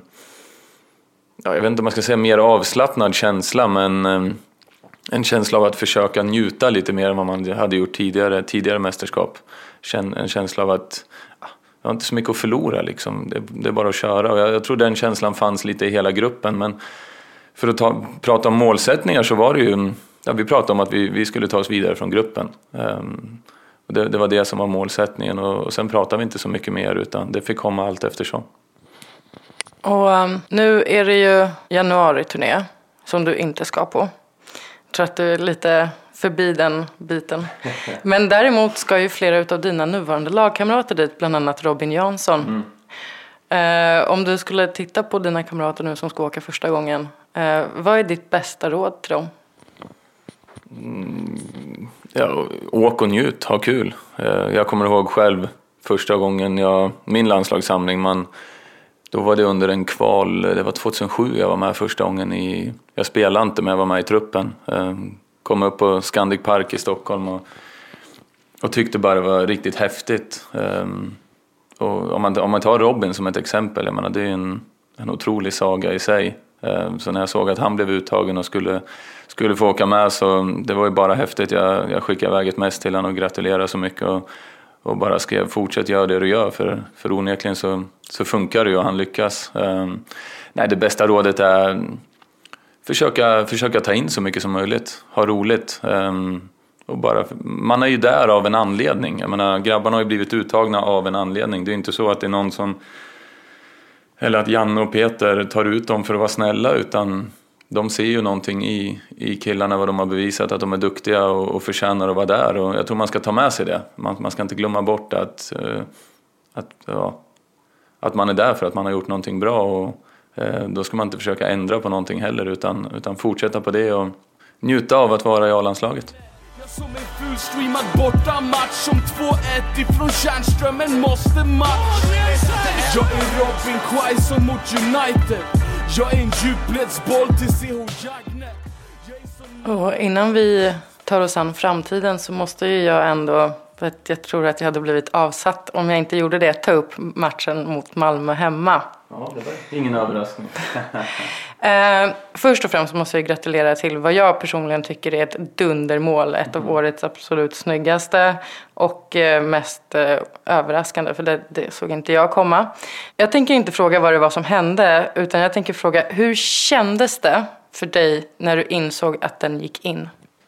jag vet inte om man ska säga mer avslappnad känsla, men en känsla av att försöka njuta lite mer än vad man hade gjort tidigare mästerskap. En känsla av att jag har inte så mycket att förlora liksom. Det är bara att köra, och jag tror den känslan fanns lite i hela gruppen. Men för att prata om målsättningar så var det ju, vi pratade om att vi skulle ta oss vidare från gruppen. Och det var det som var målsättningen, och sen pratade vi inte så mycket mer, utan det fick komma allt eftersom. Och nu är det ju januari-turné som du inte ska på. Jag tror att du är lite förbi den biten. Men däremot ska ju flera av dina nuvarande lagkamrater dit, bland annat Robin Jansson. Om du skulle titta på dina kamrater nu som ska åka första gången, vad är ditt bästa råd till dem? Ja, åk och njut, ha kul. Jag kommer ihåg själv första gången min landslagssamling, då var det under en kval, det var 2007 jag var med första gången jag spelade inte men jag var med i truppen. Kom upp på Scandic Park i Stockholm och tyckte bara det var riktigt häftigt. Och om man tar Robin som ett exempel, jag menar, det är en otrolig saga i sig. Så när jag såg att han blev uttagen och skulle få åka med, så det var ju bara häftigt. Jag skickade iväg ett mess till honom och gratulerade så mycket och bara skrev fortsätt göra det du gör, för onekligen så funkar det ju och han lyckas. Nej, det bästa rådet är försöka ta in så mycket som möjligt, ha roligt. Och man är ju där av en anledning. Jag menar, grabbarna har ju blivit uttagna av en anledning. Det är inte så att det är någon eller att Janne och Peter tar ut dem för att vara snälla, utan de ser ju någonting i killarna, vad de har bevisat, att de är duktiga och förtjänar att vara där. Och jag tror man ska ta med sig det. Man ska inte glömma bort att man är där för att man har gjort någonting bra, och då ska man inte försöka ändra på någonting heller, utan fortsätta på det och njuta av att vara i A-landslaget. Som en fullstreamad borta match som 2-1 ifrån Tjärnströmen måste match. Jag är Robin Quaison mot United. Jag är en djupledsboll till CH Jagnet. Och innan vi tar oss an framtiden så måste ju jag ändå, för att jag tror att jag hade blivit avsatt om jag inte gjorde det, ta upp matchen mot Malmö hemma. Ja, det var ingen överraskning. Först och främst måste jag gratulera till vad jag personligen tycker är ett dundermål. Ett av årets absolut snyggaste och mest överraskande, för det såg inte jag komma. Jag tänker inte fråga vad det var som hände, utan jag tänker fråga, hur kändes det för dig när du insåg att den gick in?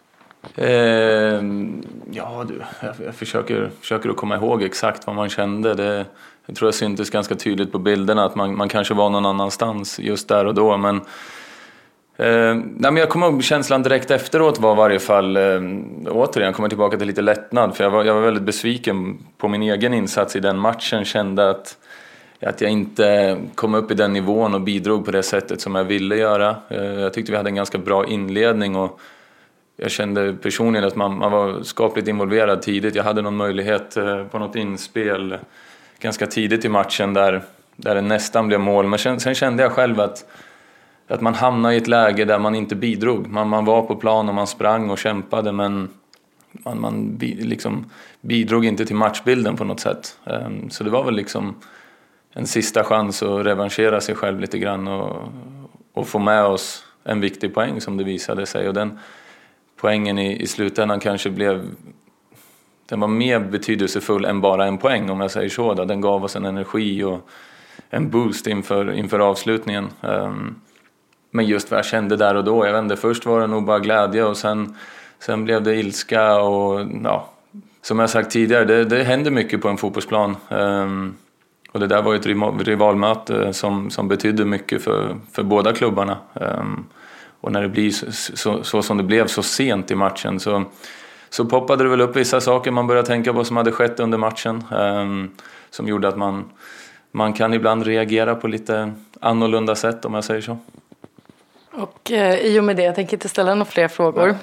Jag försöker att komma ihåg exakt vad man kände. Jag tror jag syntes ganska tydligt på bilderna att man kanske var någon annanstans just där och då. Men jag kommer ihåg känslan direkt efteråt var i varje fall, återigen kommer tillbaka till lite lättnad. För jag var väldigt besviken på min egen insats i den matchen. Kände att jag inte kom upp i den nivån och bidrog på det sättet som jag ville göra. Jag tyckte vi hade en ganska bra inledning och jag kände personligen att man var skapligt involverad tidigt. Jag hade någon möjlighet på något inspel ganska tidigt i matchen där det nästan blev mål. Men sen kände jag själv att man hamnade i ett läge där man inte bidrog. Man var på plan och man sprang och kämpade, men man liksom bidrog inte till matchbilden på något sätt. Så det var väl liksom en sista chans att revanschera sig själv lite grann och få med oss en viktig poäng som det visade sig. Och den poängen i slutändan kanske den var mer betydelsefull än bara en poäng, om jag säger så. Den gav oss en energi och en boost inför avslutningen. Men just vad jag kände där och då, jag vet inte, först var det nog bara glädje och sen blev det ilska och ja, som jag sagt tidigare, det händer mycket på en fotbollsplan. Och det där var ju ett rivalmöte som betydde mycket för båda klubbarna. Och när det blir så som det blev så sent i matchen så poppade det väl upp vissa saker man började tänka på som hade skett under matchen. Som gjorde att man kan ibland reagera på lite annorlunda sätt, om jag säger så. Och i och med det, jag tänker inte ställa några fler frågor.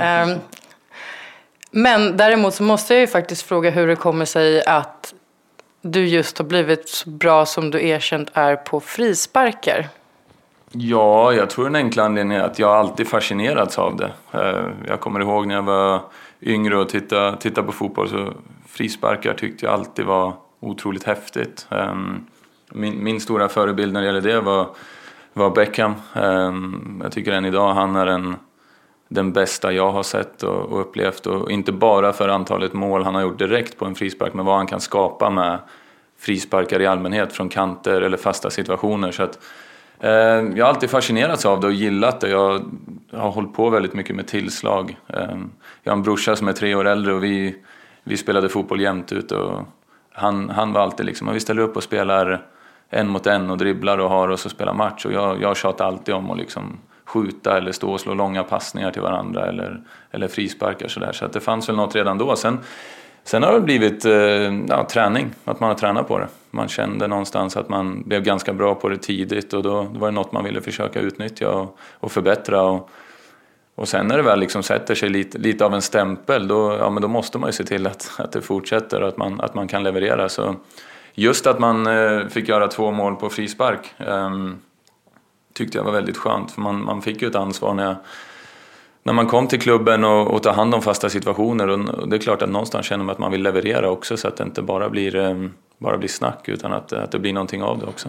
Men däremot så måste jag ju faktiskt fråga hur det kommer sig att du just har blivit så bra som du erkänt är på frisparkar. Ja, jag tror den enkla anledningen är att jag alltid fascinerats av det. Jag kommer ihåg när jag var yngre och tittade på fotboll, så frisparkar tyckte jag alltid var otroligt häftigt. Min stora förebild när det gäller det var Beckham. Jag tycker än idag han är den bästa jag har sett och upplevt. Och inte bara för antalet mål han har gjort direkt på en frispark, men vad han kan skapa med frisparkar i allmänhet från kanter eller fasta situationer. Så att jag har alltid fascinerats av det och gillat det. Jag har hållit på väldigt mycket med tillslag. Jag har en brorsa som är 3 år äldre och vi spelade fotboll jämt ut. Och han var alltid liksom, vi ställer upp och spelar 1 mot 1 och dribblar och har oss och spelar match. Och jag tjatar alltid om att liksom skjuta eller stå och slå långa passningar till varandra eller frisparkar sådär. Så att det fanns väl något redan då. Sen har det blivit träning, att man har tränat på det. Man kände någonstans att man blev ganska bra på det tidigt och då var det något man ville försöka utnyttja och förbättra. Och sen när det väl liksom sätter sig lite av en stämpel, då måste man ju se till att det fortsätter och att man kan leverera. Så just att man fick göra 2 mål på frispark tyckte jag var väldigt skönt. För man fick ju ett ansvar när man kom till klubben och ta hand om fasta situationer. Och det är klart att någonstans känner man att man vill leverera också, så att det inte bara blir snack, utan att det blir någonting av det också.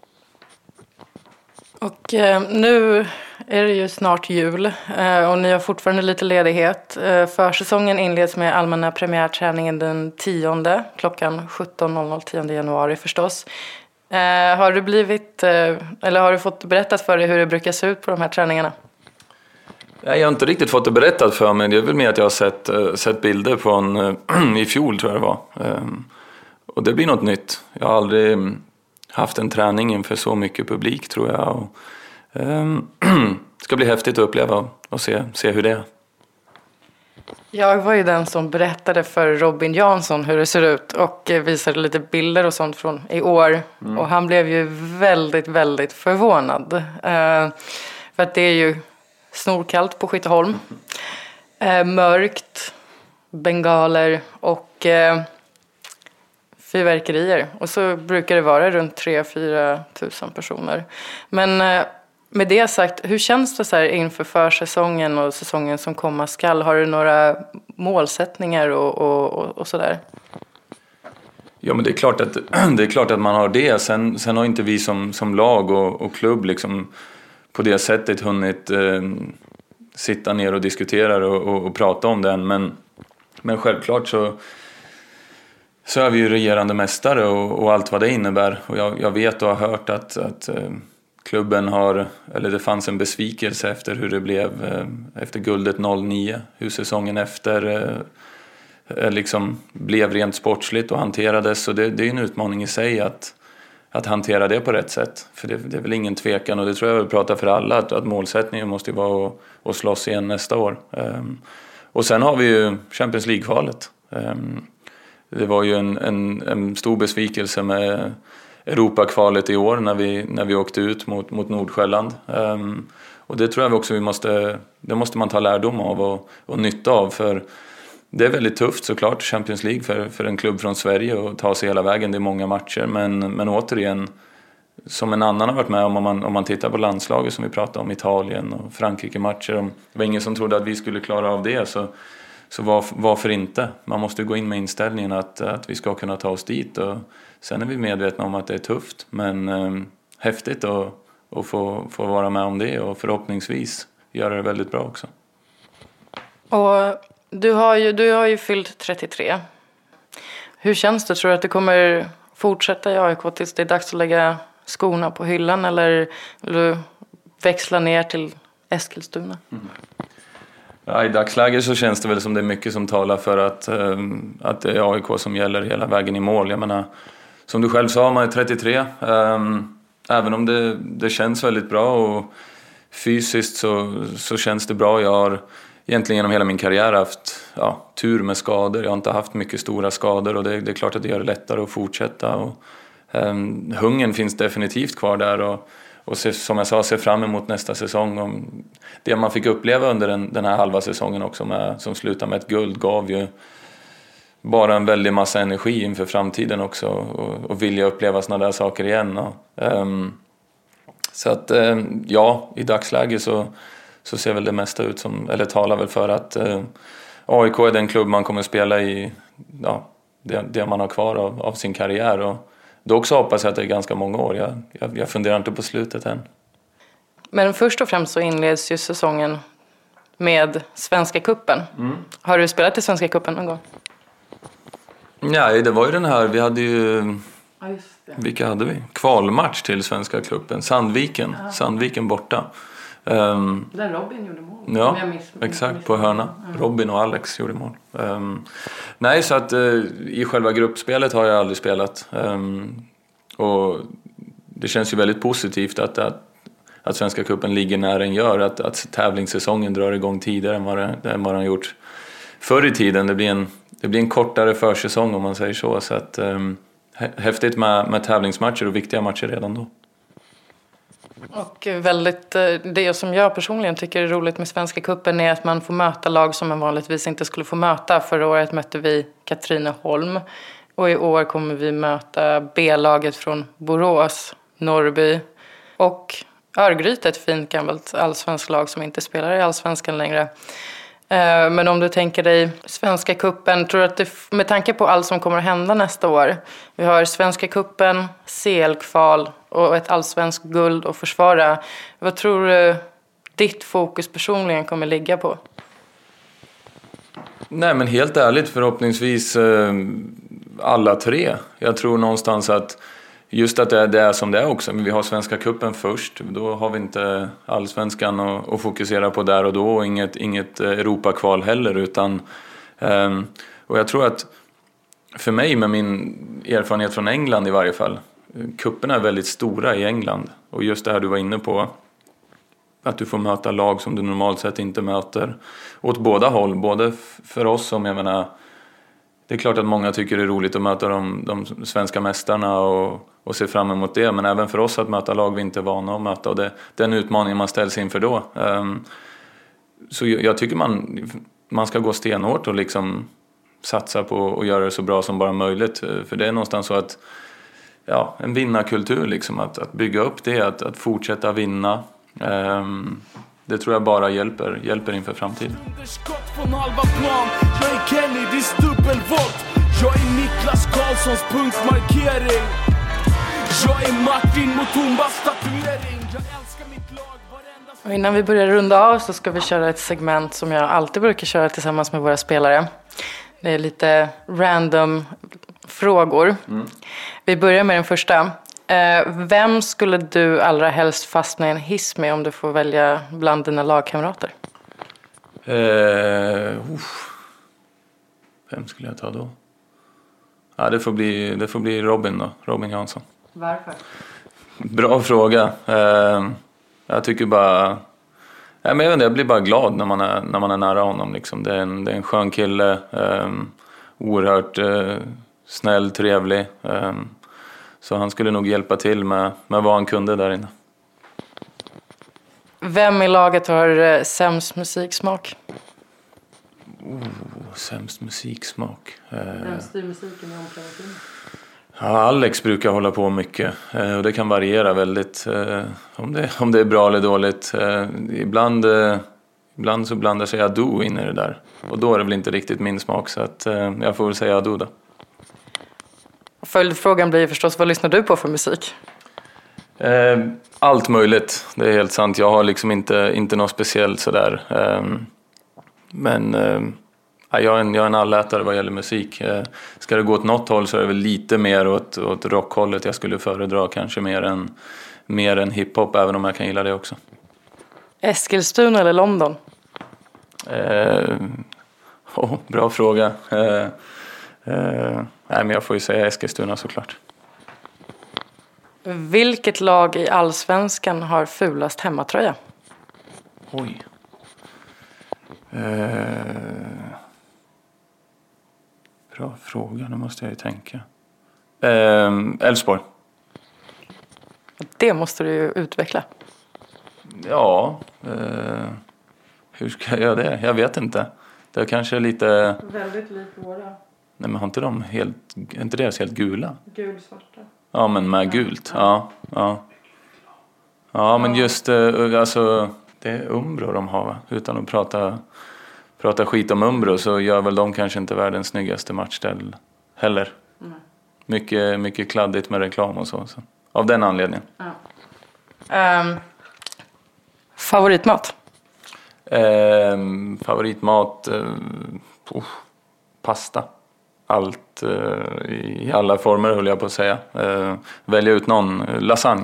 Och nu är det ju snart jul och ni har fortfarande lite ledighet. Försäsongen inleds med allmänna premiärträningen den 10 klockan 17.00 10 januari förstås. Har du fått berättat för dig hur det brukar se ut på de här träningarna? Jag har inte riktigt fått det berättat för mig. Det är väl mer att jag har sett bilder från i fjol, tror jag det var. Och det blir något nytt. Jag har aldrig haft en träning inför så mycket publik, tror jag. Och, det ska bli häftigt att uppleva och se hur det är. Jag var ju den som berättade för Robin Jansson hur det ser ut och visade lite bilder och sånt från i år. Och han blev ju väldigt, väldigt förvånad. För att det är ju snorkallt på Skytteholm. Mörkt, bengaler och fyrverkerier. Och så brukar det vara runt 3-4 tusen personer. Men med det sagt, hur känns det så här inför försäsongen och säsongen som komma skall? Har du några målsättningar och sådär? Ja, men det är klart att man har det. Sen har inte vi som lag och klubb liksom på det sättet hunnit sitta ner och diskutera och prata om den. Men självklart så är vi ju regerande mästare och allt vad det innebär. Och jag vet och har hört att klubben det fanns en besvikelse efter hur det blev efter guldet 09. Hur säsongen efter liksom blev rent sportsligt och hanterades. Så det är en utmaning i sig att hantera det på rätt sätt. För det är väl ingen tvekan, och det tror jag vill prata för alla, att målsättningen måste vara att slåss igen nästa år. Och sen har vi ju Champions League-kvalet. Det var ju en stor besvikelse med Europakvalet i år när vi åkte ut mot Nordsjälland. Och det tror jag också det måste man ta lärdom av och nytta av, för det är väldigt tufft såklart, Champions League för en klubb från Sverige att ta sig hela vägen. Det är många matcher, men återigen, som en annan har varit med om man tittar på landslaget som vi pratade om, Italien och Frankrike-matcher. Det var ingen som trodde att vi skulle klara av det, så varför inte? Man måste gå in med inställningen att vi ska kunna ta oss dit, och sen är vi medvetna om att det är tufft, men häftigt att få vara med om det och förhoppningsvis göra det väldigt bra också. Och du har ju fyllt 33. Hur känns det? Tror du att det kommer fortsätta i AIK tills det är dags att lägga skorna på hyllan, eller vill du växla ner till Eskilstuna? Ja, i dagsläget så känns det väl som det är mycket som talar för att det är AIK som gäller hela vägen i mål. Jag menar, som du själv sa, man är 33. Även om det känns väldigt bra och fysiskt så känns det bra. Jag har egentligen genom hela min karriär haft tur med skador. Jag har inte haft mycket stora skador, och det är klart att det gör det lättare att fortsätta. Och, hungern finns definitivt kvar där, och som jag sa, se fram emot nästa säsong. Och det man fick uppleva under den här halva säsongen också, som slutade med ett guld, gav ju bara en väldig massa energi inför framtiden också, och vilja uppleva såna där saker igen. Så att i dagsläget så ser väl det mesta ut som, eller talar väl för att AIK är den klubb man kommer spela i, det man har kvar av sin karriär. Och då också hoppas jag att det är ganska många år. Jag funderar inte på slutet än. Men först och främst så inleds ju säsongen med Svenska Cupen. Har du spelat i Svenska Cupen någon gång? Nej, det var ju den här, vi hade ju... Vilka hade vi? Kvalmatch till Svenska Cupen. Sandviken borta. Där Robin gjorde mål. Ja, exakt, på hörna. Robin och Alex gjorde mål. Nej, så att i själva gruppspelet har jag aldrig spelat. Och det känns ju väldigt positivt att Svenska Cupen ligger när den gör. Att tävlingssäsongen drar igång tidigare än vad den gjort förr i tiden. Det blir en kortare försäsong, om man säger så. Så att häftigt med tävlingsmatcher och viktiga matcher redan då. Och väldigt, det som jag personligen tycker är roligt med Svenska cupen är att man får möta lag som man vanligtvis inte skulle få möta. Förra året mötte vi Katrineholm och i år kommer vi möta B-laget från Borås, Norrby och Örgryte, ett fint gammalt allsvensk lag som inte spelar i allsvenskan längre. Men om du tänker dig Svenska cupen, tror du att det, med tanke på allt som kommer att hända nästa år, vi har Svenska cupen, CL-kval och ett allsvensk guld att försvara. Vad tror du ditt fokus personligen kommer ligga på? Nej, men helt ärligt, förhoppningsvis alla tre. Jag tror någonstans att just att det är som det är också. Men vi har Svenska cupen först. Då har vi inte allsvenskan att fokusera på där och då. Och inget Europakval heller. Och jag tror att för mig, med min erfarenhet från England i varje fall, cuperna är väldigt stora i England. Och just det här du var inne på, att du får möta lag som du normalt sett inte möter. Åt båda håll, både för oss som, jag menar, det är klart att många tycker det är roligt att möta de svenska mästarna och se fram emot det. Men även för oss att möta lag vi inte är vana att möta. Och det är den utmaningen man ställs inför då. Så jag tycker man ska gå stenhårt och liksom satsa på att göra det så bra som bara möjligt. För det är någonstans så att, ja, en vinnarkultur liksom. Att bygga upp det, att fortsätta vinna. Det tror jag bara hjälper inför framtiden. Underskott från halva plan. Jag är Kenny, det är dubbelvolt. Jag är Niklas Karlssons punktmarkering. Jag är Martin Mutumbas statuering. Jag älskar mitt lag varenda... Och innan vi börjar runda av så ska vi köra ett segment som jag alltid brukar köra tillsammans med våra spelare. Det är lite random frågor. Vi börjar med den första. Vem skulle du allra helst fastna i en hiss med om du får välja bland dina lagkamrater? Vem skulle jag ta då? Ja, det får bli Robin då. Robin Jansson. Varför? Bra fråga. Jag tycker bara... Jag vet inte, jag blir bara glad när man är nära honom. Liksom. Det är en skön kille. Oerhört snäll, trevlig. Så han skulle nog hjälpa till med vad han kunde där inne. Vem i laget har sämst musiksmak? Sämst musiksmak. Vem styr musiken i omklädningsrummet? Ja, Alex brukar hålla på mycket. Och det kan variera väldigt. Om det är bra eller dåligt. Ibland så blandar sig Ado in i det där. Och då är det väl inte riktigt min smak. Så att, jag får väl säga Ado då. Följdfrågan blir förstås, vad lyssnar du på för musik? Allt möjligt, det är helt sant. Jag har liksom inte något speciellt sådär. Men jag är en allätare vad gäller musik. Ska det gå åt något håll så är det väl lite mer åt rockhållet. Jag skulle föredra kanske mer än hiphop, även om jag kan gilla det också. Eskilstuna eller London? Bra fråga. Nej, men jag får ju säga Eskilstuna såklart. Vilket lag i allsvenskan har fulast hemmatröja? Oj. Bra fråga, nu måste jag ju tänka. Elfsborg. Det måste du ju utveckla. Ja, hur ska jag göra det? Jag vet inte. Det är kanske lite... Väldigt likt våra. Nej, men har inte de inte deras helt gula? Gulsvarta. Ja, men med gult. Ja. Ja, men just alltså, det är Umbro de har, va? Utan att prata skit om Umbro så gör väl de kanske inte världens snyggaste matchställ heller. Mycket kladdigt med reklam och så. Av den anledningen. Ja. Favoritmat? Favoritmat? Pasta. Allt i alla former, höll jag på att säga. Välja ut någon. Lasagne.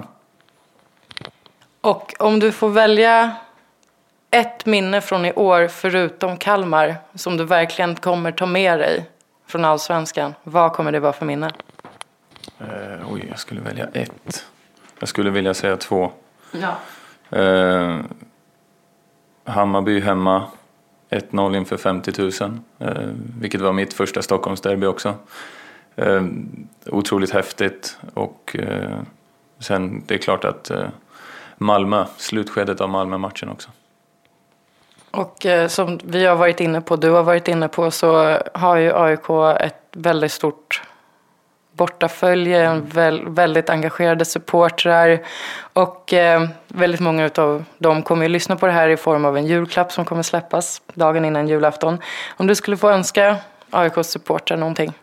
Och om du får välja ett minne från i år förutom Kalmar som du verkligen kommer ta med dig från allsvenskan, vad kommer det vara för minne? Jag skulle välja ett. Jag skulle vilja säga 2. Ja. Hammarby hemma. 1-0 inför 50 000. Vilket var mitt första Stockholmsderby också. Otroligt häftigt. Och sen det är klart att Malmö, slutskedet av Malmö-matchen också. Och som vi har varit inne på, du har varit inne på, så har ju AIK ett väldigt stort bortafölje, väldigt engagerade supportrar, och väldigt många av dem kommer ju lyssna på det här i form av en julklapp som kommer släppas dagen innan julafton. Om du skulle få önska AIKs supportrar någonting?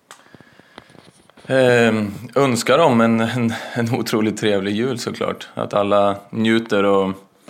Önskar dem en otroligt trevlig jul såklart. Att alla njuter och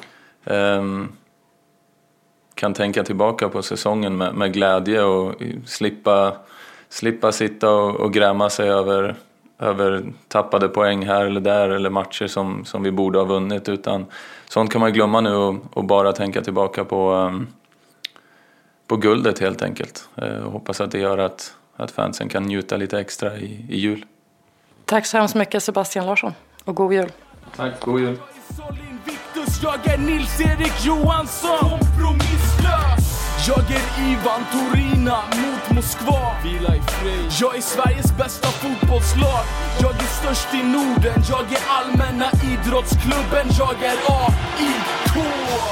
kan tänka tillbaka på säsongen med glädje och slippa sitta och gräma sig över tappade poäng här eller där eller matcher som vi borde ha vunnit, utan sånt kan man glömma nu och bara tänka tillbaka på guldet helt enkelt. Och hoppas att det gör att fansen kan njuta lite extra i jul. Tack så hemskt mycket Sebastian Larsson, och god jul. Tack, god jul. Jag är Nils-Erik Johansson, kompromisslös. Jag är Ivan Torina mot Moskva. Vila i fred. Jag är Sveriges bästa fotbollslag. Jag är störst i Norden. Jag är allmänna idrottsklubben. Jag är AIK.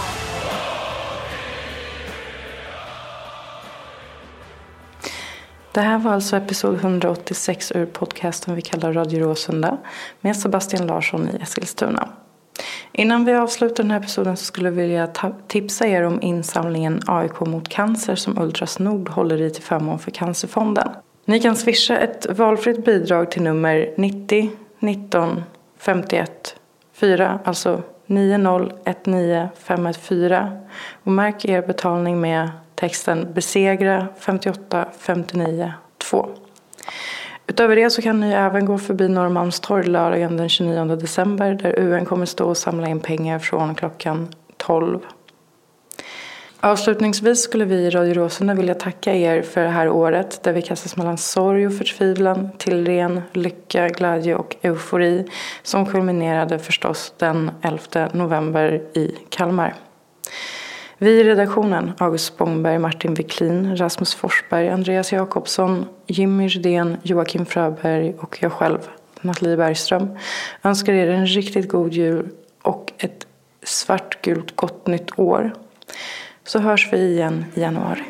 Det här var alltså episod 186 ur podcasten vi kallar Radio Råsunda med Sebastian Larsson i Eskilstuna. Innan vi avslutar den här episoden så skulle jag vilja tipsa er om insamlingen AIK mot cancer som Ultras Nord håller i till förmån för Cancerfonden. Ni kan swisha ett valfritt bidrag till nummer 90 19 51 4, alltså 9019 514, och märk er betalning med texten besegra 58 59 2. Utöver det så kan ni även gå förbi Norrmalmstorg lördagen den 29 december där UN kommer stå och samla in pengar från klockan 12. Avslutningsvis skulle vi i Radio Råsunda vilja tacka er för det här året där vi kastas mellan sorg och förtvivlan till ren lycka, glädje och eufori som kulminerade förstås den 11 november i Kalmar. Vi i redaktionen, August Spångberg, Martin Wiklin, Rasmus Forsberg, Andreas Jakobsson, Jimmy Rydén, Joakim Fröberg och jag själv, Nathalie Bergström, önskar er en riktigt god jul och ett svartgult gott nytt år. Så hörs vi igen i januari.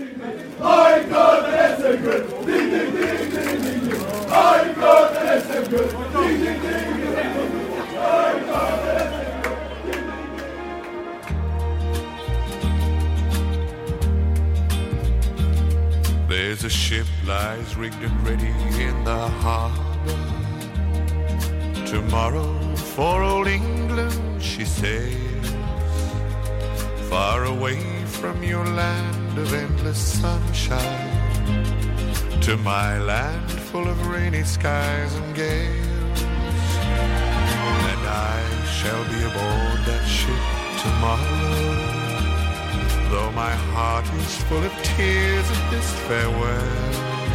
There's a ship lies rigged and ready in the harbor. Tomorrow for old England she sails, far away from your land of endless sunshine, to my land full of rainy skies and gales. And I shall be aboard that ship tomorrow, though my heart is full of tears at this farewell.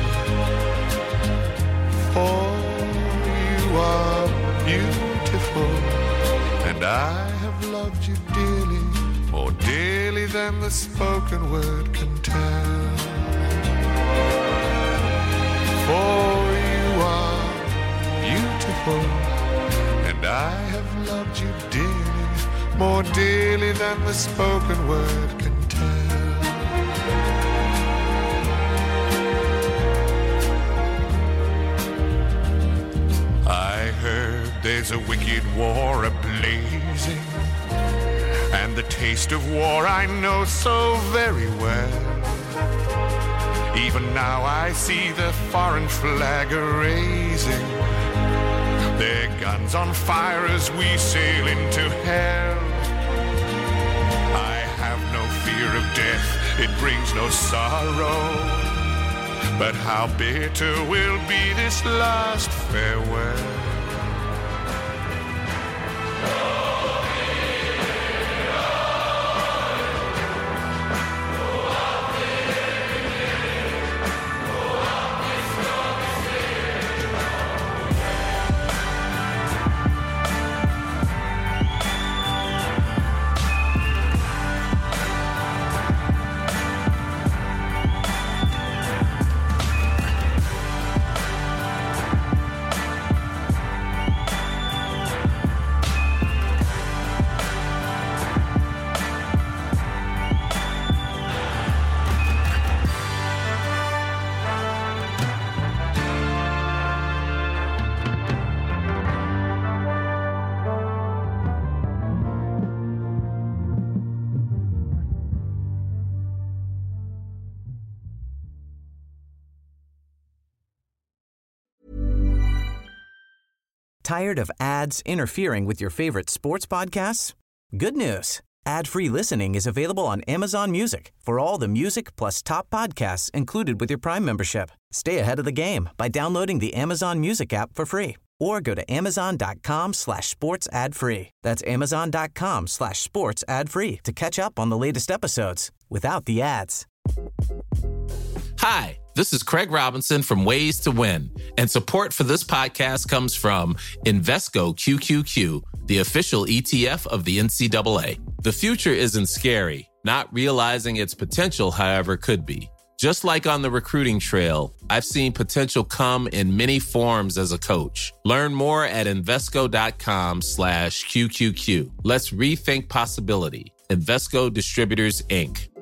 For you are beautiful, and I have loved you dearly, more dearly than the spoken word can tell. For you are beautiful, and I have loved you dearly, more dearly than the spoken word can tell. I heard there's a wicked war a-blazing, and the taste of war I know so very well. Even now I see the foreign flag a-raising, their guns on fire as we sail into hell. I have no fear of death, it brings no sorrow, but how bitter will be this last farewell. Tired of ads interfering with your favorite sports podcasts? Good news. Ad-free listening is available on Amazon Music for all the music plus top podcasts included with your Prime membership. Stay ahead of the game by downloading the Amazon Music app for free or go to amazon.com/sports ad free. That's amazon.com/sports ad free to catch up on the latest episodes without the ads. Hi, this is Craig Robinson from Ways to Win, and support for this podcast comes from Invesco QQQ, the official ETF of the NCAA. The future isn't scary. Not realizing its potential, however, could be. Just like on the recruiting trail, I've seen potential come in many forms as a coach. Learn more at Invesco.com/QQQ. Let's rethink possibility. Invesco Distributors, Inc.